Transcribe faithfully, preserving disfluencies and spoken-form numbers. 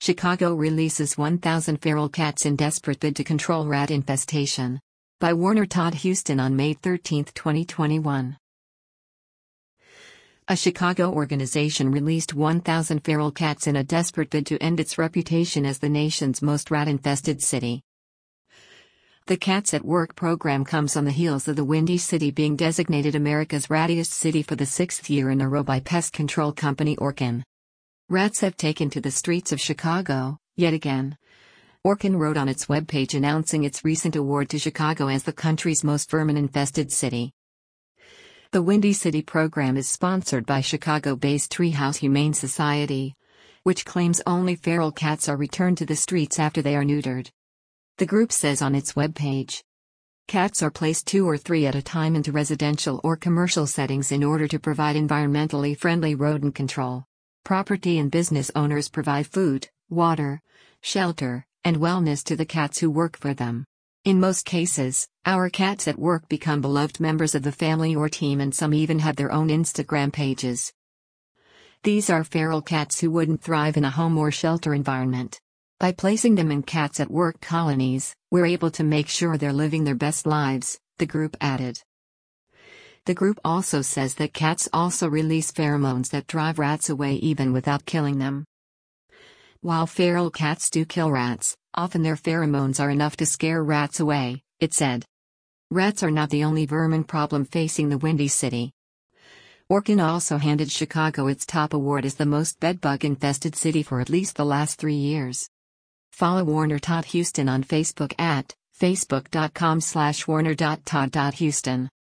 Chicago releases one thousand feral cats in desperate bid to control rat infestation. By Warner Todd Huston on May thirteenth, twenty twenty-one. A Chicago organization released one thousand feral cats in a desperate bid to end its reputation as the nation's most rat-infested city. The Cats at Work program comes on the heels of the Windy City being designated America's rattiest city for the sixth year in a row by pest control company Orkin. Rats have taken to the streets of Chicago, yet again. Orkin wrote on its webpage announcing its recent award to Chicago as the country's most vermin-infested city. The Windy City program is sponsored by Chicago-based Treehouse Humane Society, which claims only feral cats are returned to the streets after they are neutered. The group says on its webpage, cats are placed two or three at a time into residential or commercial settings in order to provide environmentally friendly rodent control. Property and business owners provide food, water, shelter, and wellness to the cats who work for them. In most cases, our cats at work become beloved members of the family or team, and some even have their own Instagram pages. These are feral cats who wouldn't thrive in a home or shelter environment. By placing them in cats at work colonies, we're able to make sure they're living their best lives, the group added. The group also says that cats also release pheromones that drive rats away even without killing them. While feral cats do kill rats, often their pheromones are enough to scare rats away, it said. Rats are not the only vermin problem facing the Windy City. Orkin also handed Chicago its top award as the most bedbug-infested city for at least the last three years. Follow Warner Todd Huston on Facebook at facebook dot com slash warner dot todd dot huston.